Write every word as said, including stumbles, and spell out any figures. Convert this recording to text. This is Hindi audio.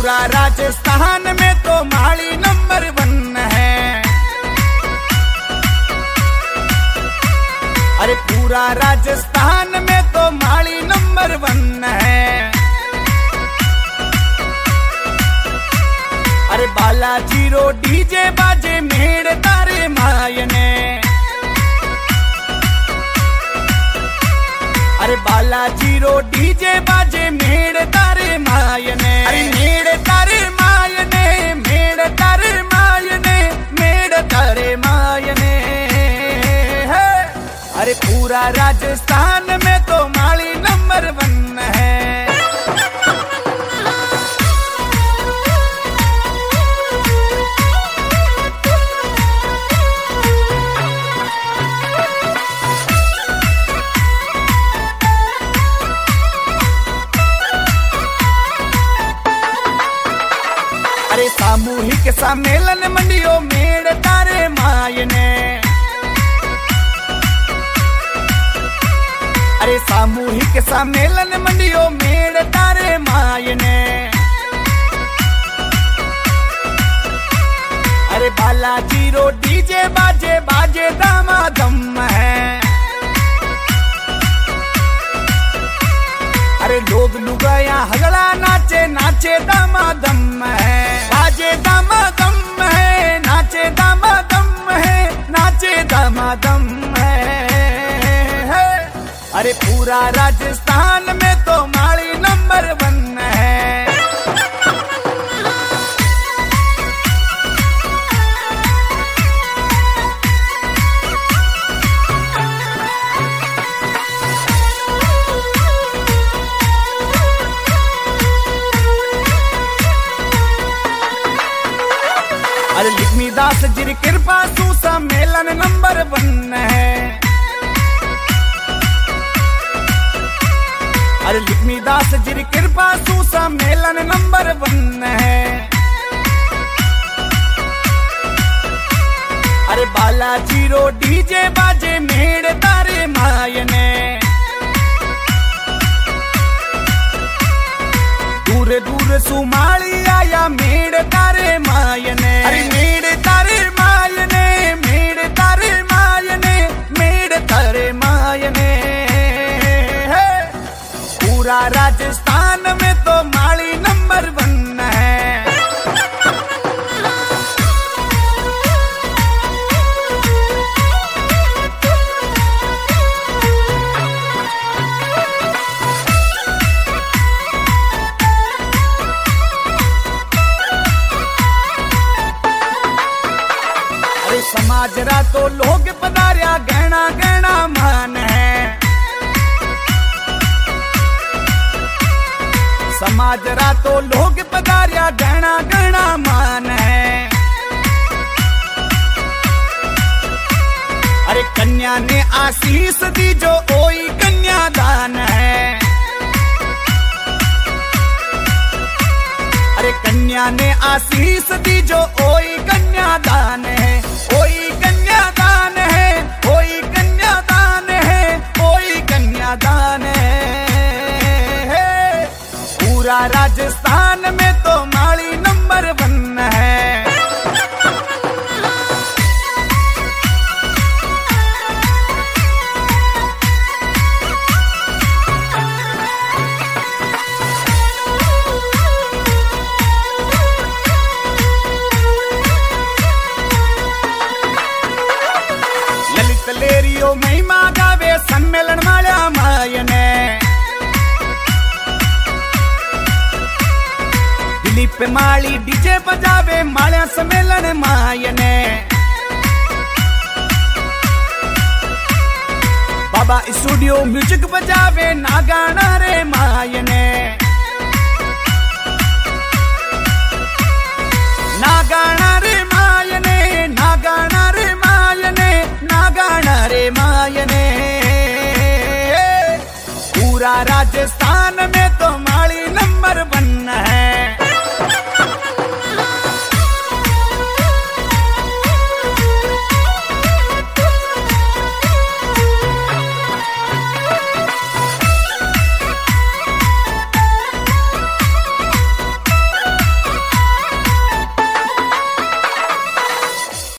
पूरा राजस्थान में तो माली नंबर वन है। अरे पूरा राजस्थान में तो माली नंबर वन है। अरे बालाजी रो डीजे बाजे मेड़ तारे मायने। अरे बालाजी रो डीजे बाजे मेड़ तारे मायने। अरे मेड़ तारे मायने, मेड़ तारे मायने, मेड़ तारे मायने। अरे पूरा राजस्थान में तो माली नंबर वन है। अरे सामूहिक सम्मेलन मंडियो मेड़ तारे मायने। अरे सामूहिक सम्मेलन मंडियो मेड़ तारे मायने। अरे बालाजी रो डीजे बाजे बाजे दामादम है। अरे लोग लुगाया हगड़ा नाचे नाचे दामादम है। बाजे दामादम है, नाचे दामादम है, नाचे दामादम है। अरे पूरा राजस्थान में तो माली नंबर वन है। अरे लक्ष्मीदास जी कृपा सु सम्मेलन नंबर वन है। अरे लक्ष्मीदास जी कृपा सु सम्मेलन नंबर वन है। अरे बालाजी रो डीजे बाजे मेड़ तारे मायने। दूर दूर सुमाली आया मेड़ तारे मायने। अरे मेड़ तारे मायने, मेड़ तारे मायने, मेड़ तारे मायने। पूरा राजस्थान में तो माली नंबर वन है। अरे समाज रा तो लोग पधारिया गहना गहना मान है। समाज रा तो लोग पधारिया गहना गहना मान है। अरे कन्या ने आशीष दी जो ओई कन्यादान है। अरे कन्या ने आशीष दी जो ओई कन्यादान है। ओई कन्यादान है, ओई कन्यादान है, ओई कन्यादान है। पूरा राजस्थान में तो माली नंबर वन है। ललित लेरियो महिमा गावे सम्मेलन माल्या मायने। दिलीप माली डीजे बजावे माल्या सम्मेलन मायने। बाबा स्टूडियो म्यूजिक बजावे नागाना रे मायने।